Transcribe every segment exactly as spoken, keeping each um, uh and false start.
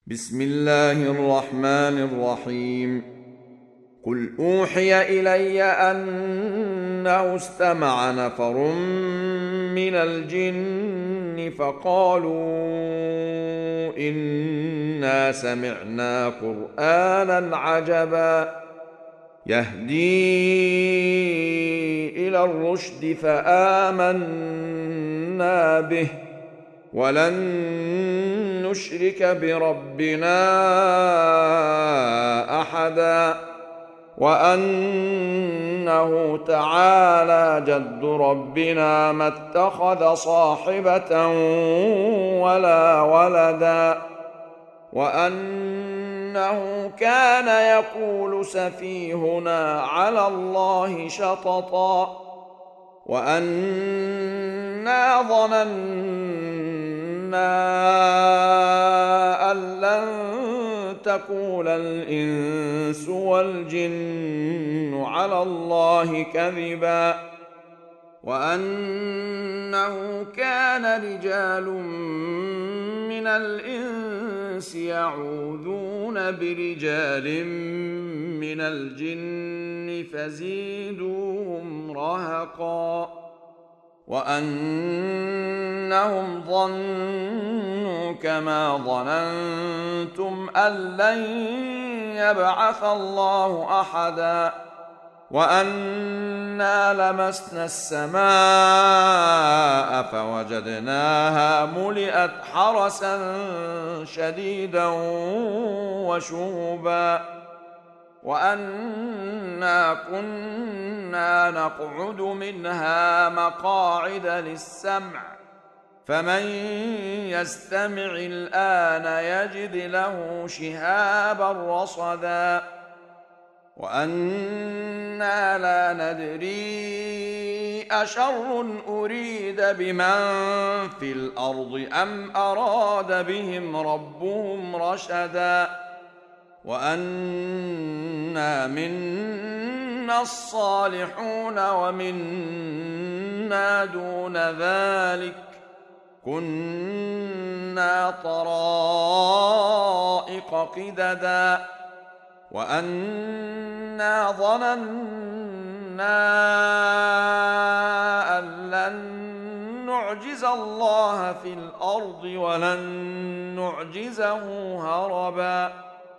بسم الله الرحمن الرحيم. قل أوحي إلي أنه استمع نفر من الجن فقالوا إنا سمعنا قرآنا عجبا يهدي إلى الرشد فآمنا به ولن نشرك بربنا أحدا وأنه تعالى جد ربنا ما اتخذ صاحبة ولا ولدا وأنه كان يقول سفيهنا على الله شططا وأنا ظننا أن لن تقول الإنس والجن على الله كذبا وأنه كان رجال من الإنس يعوذون برجال من الجن فزيدوهم رهقا وأنهم ظنوا كما ظننتم أن لن يبعث الله أحدا وأنا لمسنا السماء فوجدناها ملئت حرسا شديدا وشهبا وأنا كنا نقعد منها مقاعد للسمع فمن يستمع الآن يجد له شهابا رصدا وأنا لا ندري أشر أريد بمن في الأرض أم أراد بهم ربهم رشدا وأنا منا الصالحون ومنا دون ذلك كنا طرائق قددا وأنا ظننا أن لن نعجز الله في الأرض ولن نعجزه هربا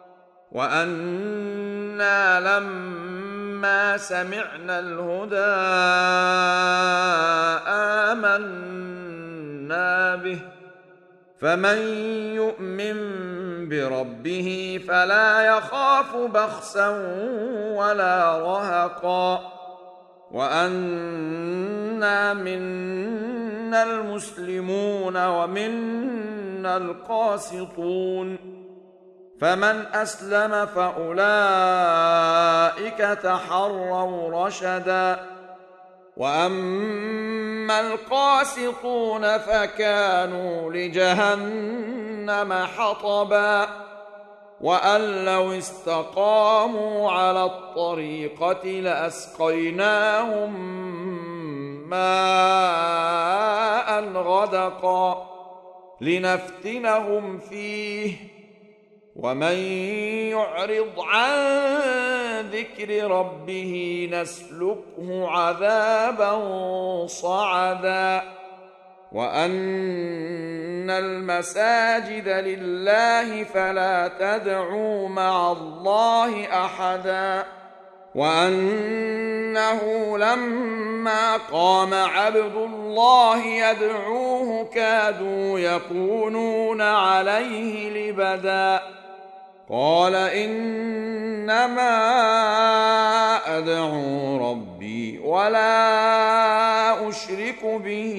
وأنا لما سمعنا الهدى آمنا به فمن يؤمن بربه فلا يخاف بخسا ولا رهقا وأنا منا المسلمون ومنا القاسطون فمن أسلم فأولئك تحروا رشدا وأما القاسطون فكانوا لجهنم حطبا وأن لو استقاموا على الطريقة لأسقيناهم ماء غدقا لنفتنهم فيه ومن يعرض عن ذكر ربه نسلكه عذابا صعدا وأن المساجد لله فلا تدعوا مع الله أحدا وأنه لما قام عبد الله يدعوه كادوا يكونون عليه لبدا قال إنما أدعو ربي ولا أشرك به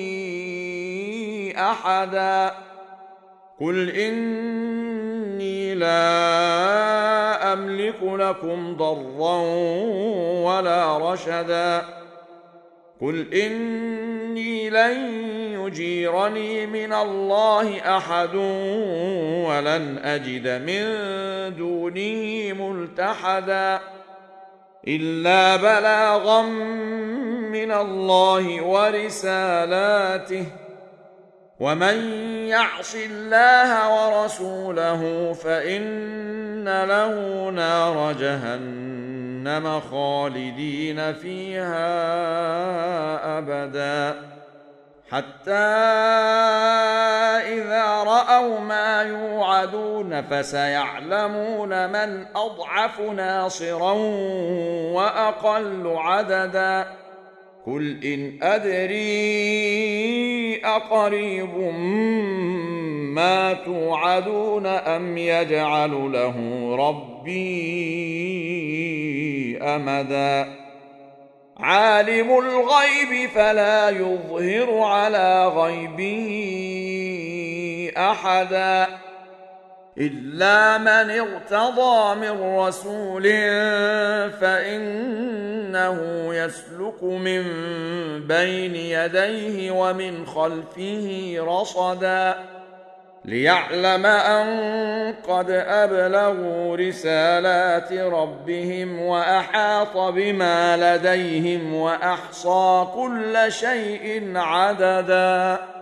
أحدا قل إني لا أملك لكم ضرا ولا رشدا قل إني لن يجيرني من الله أحد ولن أجد من دونه ملتحدا إلا بلاغا من الله ورسالاته ومن يعص الله ورسوله فإن له نار جهنم خالدين فيها أبدا حتى إذا رأوا ما يوعدون فسيعلمون من أضعف ناصرا وأقل عددا قل إن أدري أقريب ما توعدون أم يجعل له ربي أمدا عالم الغيب فلا يظهر على غيبه أحدا إلا من ارتضى من رسول فإنه يسلك من بين يديه ومن خلفه رصدا ليعلم أن قد أبلغوا رسالات ربهم وأحاط بما لديهم وأحصى كل شيء عددا.